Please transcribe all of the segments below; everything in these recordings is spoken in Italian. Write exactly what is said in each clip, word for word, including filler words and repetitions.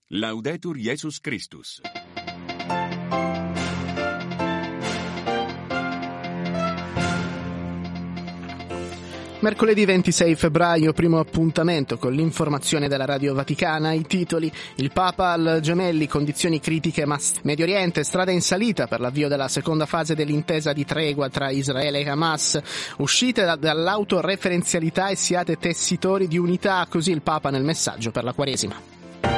Laudetur Jesus Christus. Mercoledì ventisei febbraio, primo appuntamento con l'informazione della Radio Vaticana. I titoli: il Papa al Gemelli, condizioni critiche ma Medio Oriente, strada in salita per l'avvio della seconda fase dell'intesa di tregua tra Israele e Hamas, uscite da, dall'autoreferenzialità e siate tessitori di unità, così il Papa nel messaggio per la Quaresima.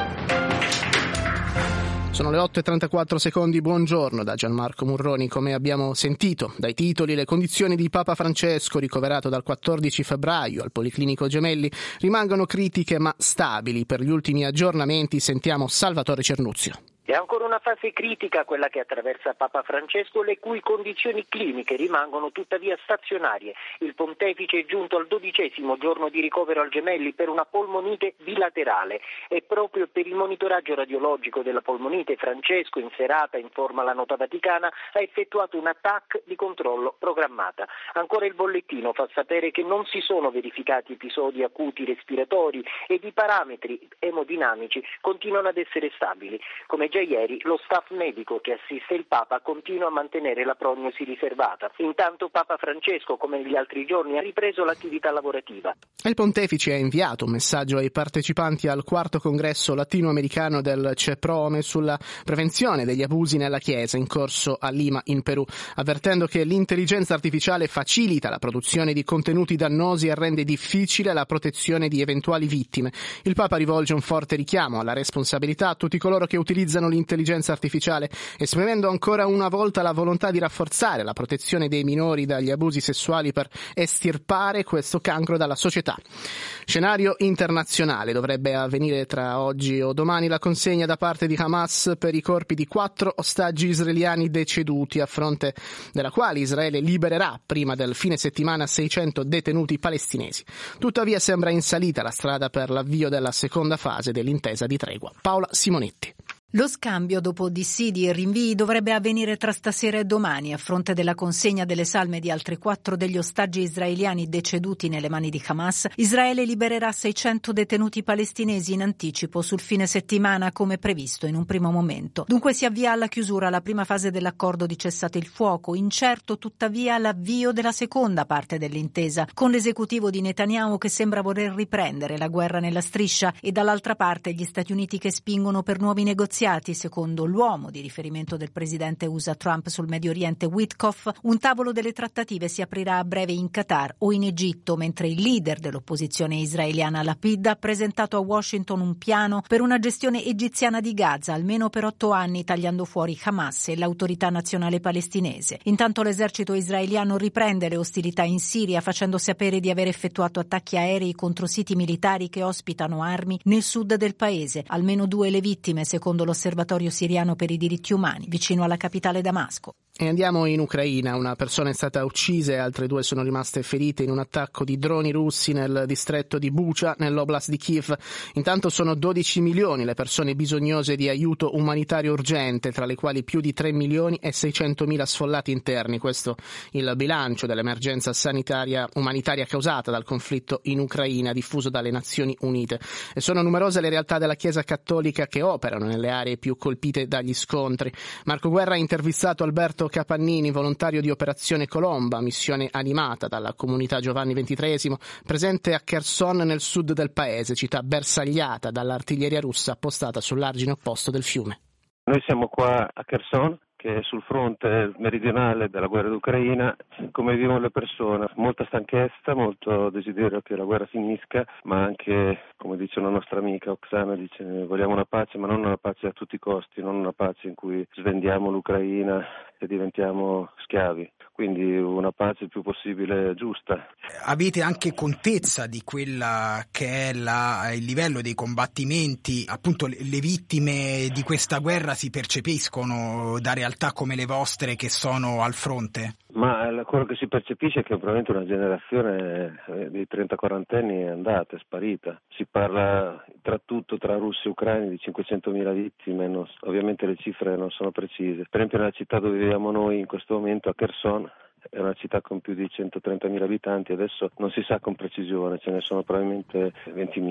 Sono le otto e trentaquattro secondi, buongiorno da Gianmarco Murroni. Come abbiamo sentito dai titoli, le condizioni di Papa Francesco, ricoverato dal quattordici febbraio al Policlinico Gemelli, rimangono critiche ma stabili. Per gli ultimi aggiornamenti sentiamo Salvatore Cernuzio. È ancora una fase critica quella che attraversa Papa Francesco, le cui condizioni cliniche rimangono tuttavia stazionarie. Il pontefice è giunto al dodicesimo giorno di ricovero al Gemelli per una polmonite bilaterale e proprio per il monitoraggio radiologico della polmonite Francesco, in serata, informa la nota vaticana, ha effettuato una T A C di controllo programmata. Ancora il bollettino fa sapere che non si sono verificati episodi acuti respiratori ed i parametri emodinamici continuano ad essere stabili. Come già ieri lo staff medico che assiste il Papa continua a mantenere la prognosi riservata. Intanto Papa Francesco, come negli altri giorni, ha ripreso l'attività lavorativa. Il pontefice ha inviato un messaggio ai partecipanti al quarto congresso latinoamericano del CEPROME sulla prevenzione degli abusi nella Chiesa, in corso a Lima, in Perù, avvertendo che l'intelligenza artificiale facilita la produzione di contenuti dannosi e rende difficile la protezione di eventuali vittime. Il Papa rivolge un forte richiamo alla responsabilità a tutti coloro che utilizzano l'intelligenza artificiale, esprimendo ancora una volta la volontà di rafforzare la protezione dei minori dagli abusi sessuali per estirpare questo cancro dalla società. Scenario internazionale: dovrebbe avvenire tra oggi o domani la consegna da parte di Hamas per i corpi di quattro ostaggi israeliani deceduti, a fronte della quale Israele libererà prima del fine settimana seicento detenuti palestinesi. Tuttavia sembra in salita la strada per l'avvio della seconda fase dell'intesa di tregua. Paola Simonetti. Lo scambio, dopo dissidi e rinvii, dovrebbe avvenire tra stasera e domani, a fronte della consegna delle salme di altri quattro degli ostaggi israeliani deceduti nelle mani di Hamas. Israele libererà seicento detenuti palestinesi in anticipo sul fine settimana, come previsto in un primo momento. Dunque si avvia alla chiusura la prima fase dell'accordo di cessate il fuoco, incerto tuttavia l'avvio della seconda parte dell'intesa, con l'esecutivo di Netanyahu che sembra voler riprendere la guerra nella striscia e dall'altra parte gli Stati Uniti che spingono per nuovi negoziati. Secondo l'uomo di riferimento del presidente U S A Trump sul Medio Oriente, Witkoff, un tavolo delle trattative si aprirà a breve in Qatar o in Egitto, mentre il leader dell'opposizione israeliana Lapid ha presentato a Washington un piano per una gestione egiziana di Gaza, almeno per otto anni, tagliando fuori Hamas e l'autorità nazionale palestinese. Intanto l'esercito israeliano riprende le ostilità in Siria, facendo sapere di aver effettuato attacchi aerei contro siti militari che ospitano armi nel sud del paese. Almeno due le vittime, secondo l'Osservatorio siriano per i diritti umani, vicino alla capitale Damasco. E andiamo in Ucraina. Una persona è stata uccisa e altre due sono rimaste ferite in un attacco di droni russi nel distretto di Bucha, nell'oblast di Kiev. Intanto sono dodici milioni le persone bisognose di aiuto umanitario urgente, tra le quali più di tre milioni e seicentomila sfollati interni. Questo il bilancio dell'emergenza sanitaria umanitaria causata dal conflitto in Ucraina, diffuso dalle Nazioni Unite. E sono numerose le realtà della Chiesa Cattolica che operano nelle aree più colpite dagli scontri. Marco Guerra ha intervistato Alberto Capannini, volontario di Operazione Colomba, missione animata dalla comunità Giovanni ventitreesimo, presente a Kherson nel sud del paese, città bersagliata dall'artiglieria russa appostata sull'argine opposto del fiume. Noi siamo qua a Kherson, che è sul fronte meridionale della guerra d'Ucraina. Come vivono le persone? Molta stanchezza, molto desiderio che la guerra finisca, ma anche, come dice una nostra amica Oksana, dice vogliamo una pace, ma non una pace a tutti i costi, non una pace in cui svendiamo l'Ucraina e diventiamo schiavi. Quindi una pace il più possibile giusta. Avete anche contezza di quella che è la, il livello dei combattimenti? Appunto le, le vittime di questa guerra si percepiscono da realtà come le vostre che sono al fronte? Ma quello che si percepisce è che probabilmente una generazione di trenta quaranta anni è andata, è sparita. Si parla tra tutto, tra russi e ucraini, di cinquecentomila vittime, non, ovviamente le cifre non sono precise. Per esempio nella città dove viviamo noi in questo momento, a Kherson, è una città con più di centotrentamila abitanti, adesso non si sa con precisione, ce ne sono probabilmente ventimila.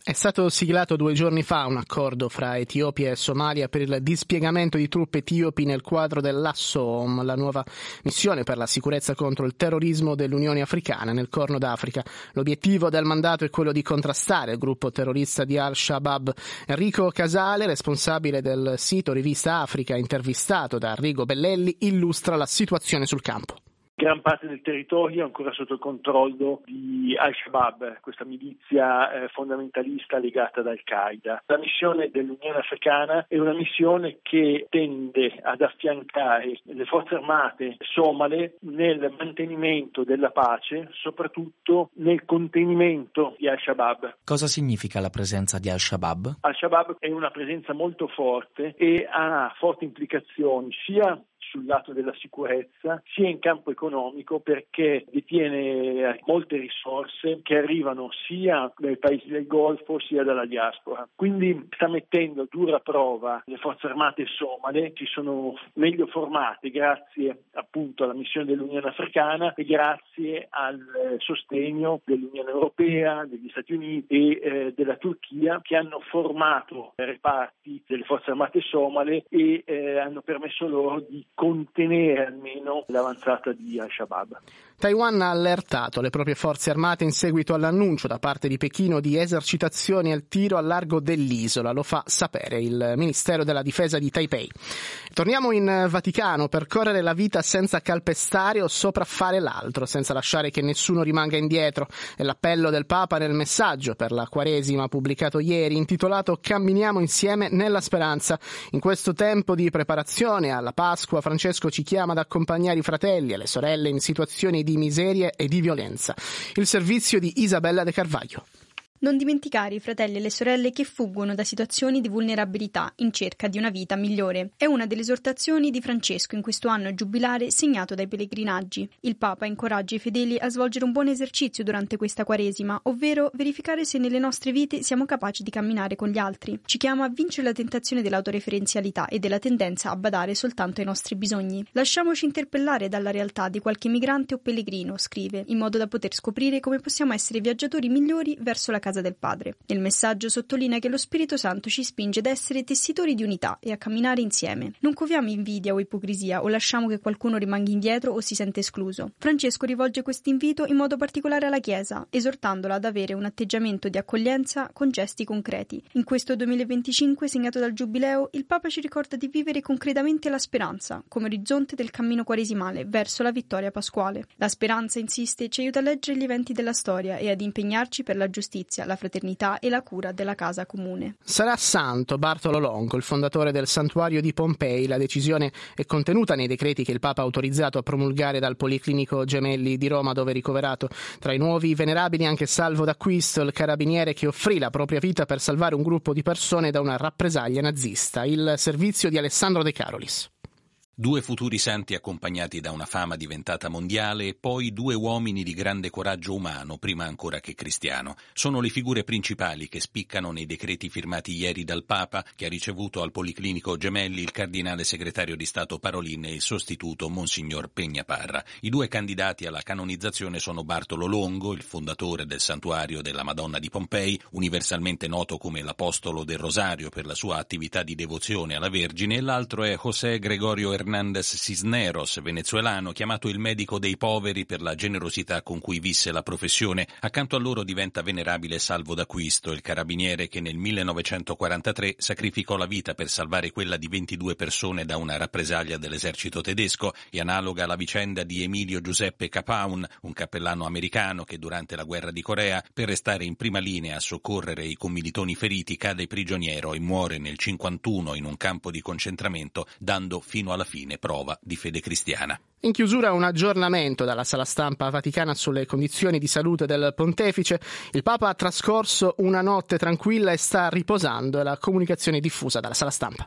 È stato siglato due giorni fa un accordo fra Etiopia e Somalia per il dispiegamento di truppe etiopi nel quadro dell'ASSOM, la nuova missione per la sicurezza contro il terrorismo dell'Unione Africana nel Corno d'Africa. L'obiettivo del mandato è quello di contrastare il gruppo terrorista di Al-Shabaab. Enrico Casale, responsabile del sito Rivista Africa, intervistato da Arrigo Bellelli, illustra la situazione sul campo. Gran parte del territorio è ancora sotto il controllo di Al-Shabaab, questa milizia eh, fondamentalista legata ad Al-Qaeda. La missione dell'Unione Africana è una missione che tende ad affiancare le forze armate somale nel mantenimento della pace, soprattutto nel contenimento di Al-Shabaab. Cosa significa la presenza di Al-Shabaab? Al-Shabaab è una presenza molto forte e ha forti implicazioni sia sul lato della sicurezza, sia in campo economico, perché detiene molte risorse che arrivano sia dai paesi del Golfo sia dalla diaspora. Quindi sta mettendo a dura prova le forze armate somale, ci sono meglio formate grazie appunto alla missione dell'Unione Africana e grazie al sostegno dell'Unione Europea, degli Stati Uniti e eh, della Turchia, che hanno formato reparti delle forze armate somale e eh, hanno permesso loro di contenere almeno l'avanzata di Al-Shabaab. Taiwan ha allertato le proprie forze armate in seguito all'annuncio da parte di Pechino di esercitazioni al tiro al largo dell'isola. Lo fa sapere il Ministero della Difesa di Taipei. Torniamo in Vaticano. Percorrere la vita senza calpestare o sopraffare l'altro, senza lasciare che nessuno rimanga indietro. È l'appello del Papa nel messaggio per la Quaresima pubblicato ieri, intitolato Camminiamo insieme nella speranza. In questo tempo di preparazione alla Pasqua, Francesco ci chiama ad accompagnare i fratelli e le sorelle in situazioni di di miseria e di violenza. Il servizio di Isabella De Carvaglio. Non dimenticare i fratelli e le sorelle che fuggono da situazioni di vulnerabilità in cerca di una vita migliore. È una delle esortazioni di Francesco in questo anno giubilare segnato dai pellegrinaggi. Il Papa incoraggia i fedeli a svolgere un buon esercizio durante questa Quaresima, ovvero verificare se nelle nostre vite siamo capaci di camminare con gli altri. Ci chiama a vincere la tentazione dell'autoreferenzialità e della tendenza a badare soltanto ai nostri bisogni. Lasciamoci interpellare dalla realtà di qualche migrante o pellegrino, scrive, in modo da poter scoprire come possiamo essere viaggiatori migliori verso la casa del Padre. Nel messaggio sottolinea che lo Spirito Santo ci spinge ad essere tessitori di unità e a camminare insieme. Non coviamo invidia o ipocrisia o lasciamo che qualcuno rimanga indietro o si sente escluso. Francesco rivolge questo invito in modo particolare alla Chiesa, esortandola ad avere un atteggiamento di accoglienza con gesti concreti. In questo duemilaventicinque, segnato dal Giubileo, il Papa ci ricorda di vivere concretamente la speranza, come orizzonte del cammino quaresimale verso la vittoria pasquale. La speranza, insiste, ci aiuta a leggere gli eventi della storia e ad impegnarci per la giustizia, la fraternità e la cura della casa comune. Sarà santo Bartolo Longo, il fondatore del santuario di Pompei. La decisione è contenuta nei decreti che il Papa ha autorizzato a promulgare dal Policlinico Gemelli di Roma, dove è ricoverato. Tra i nuovi venerabili anche Salvo d'Acquisto, il carabiniere che offrì la propria vita per salvare un gruppo di persone da una rappresaglia nazista. Il servizio di Alessandro De Carolis. Due futuri santi accompagnati da una fama diventata mondiale e poi due uomini di grande coraggio umano, prima ancora che cristiano. Sono le figure principali che spiccano nei decreti firmati ieri dal Papa, che ha ricevuto al Policlinico Gemelli il cardinale segretario di Stato Parolin e il sostituto Monsignor Peñaparra. I due candidati alla canonizzazione sono Bartolo Longo, il fondatore del santuario della Madonna di Pompei, universalmente noto come l'Apostolo del Rosario per la sua attività di devozione alla Vergine, e l'altro è José Gregorio Hernández Cisneros, venezuelano, chiamato il medico dei poveri per la generosità con cui visse la professione. Accanto a loro diventa venerabile Salvo d'Acquisto, il carabiniere che nel millenovecentoquarantatré sacrificò la vita per salvare quella di ventidue persone da una rappresaglia dell'esercito tedesco, e analoga la vicenda di Emilio Giuseppe Capaun, un cappellano americano che durante la guerra di Corea, per restare in prima linea a soccorrere i commilitoni feriti, cade prigioniero e muore nel cinquantuno in un campo di concentramento, dando fino alla fine prova di fede cristiana. In chiusura un aggiornamento dalla Sala Stampa Vaticana sulle condizioni di salute del Pontefice. Il Papa ha trascorso una notte tranquilla e sta riposando, è la comunicazione diffusa dalla Sala Stampa.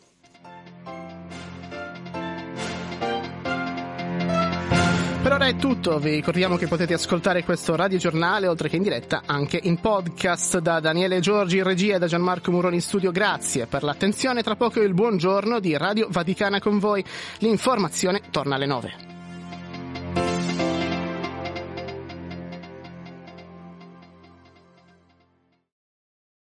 Per ora è tutto, vi ricordiamo che potete ascoltare questo radiogiornale oltre che in diretta anche in podcast. Da Daniele Giorgi in regia e da Gianmarco Muroni in studio, grazie per l'attenzione. Tra poco il buongiorno di Radio Vaticana con voi, l'informazione torna alle nove.